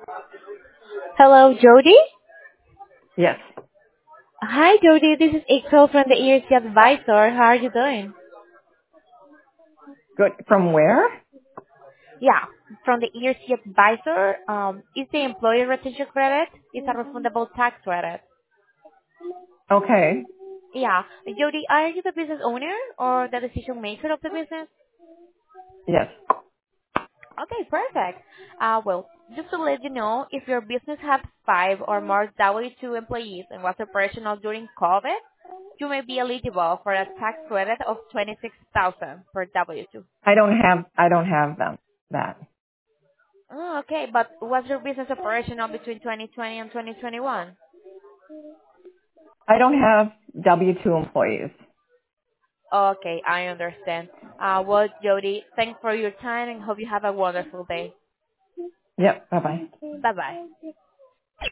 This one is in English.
Hello, Jody. Yes. Hi, Jody. This is April from the ERC Advisor. How are you doing? Good. From where? Yeah, from the ERC Advisor. It's the employee retention credit. It's a refundable tax credit. Okay. Yeah, Jody, are you the business owner or the decision maker of the business? Yes. Okay, perfect. Well, just to let you know, if your business has 5 or more W-2 employees and was operational during COVID, you may be eligible for a tax credit of 26,000 per W-2. I don't have them. That. Oh, okay. But was your business operational between 2020 and 2021? I don't have W-2 employees. Okay, I understand. Well, Jody, thanks for your time and hope you have a wonderful day. Yep. Bye-bye. Bye-bye.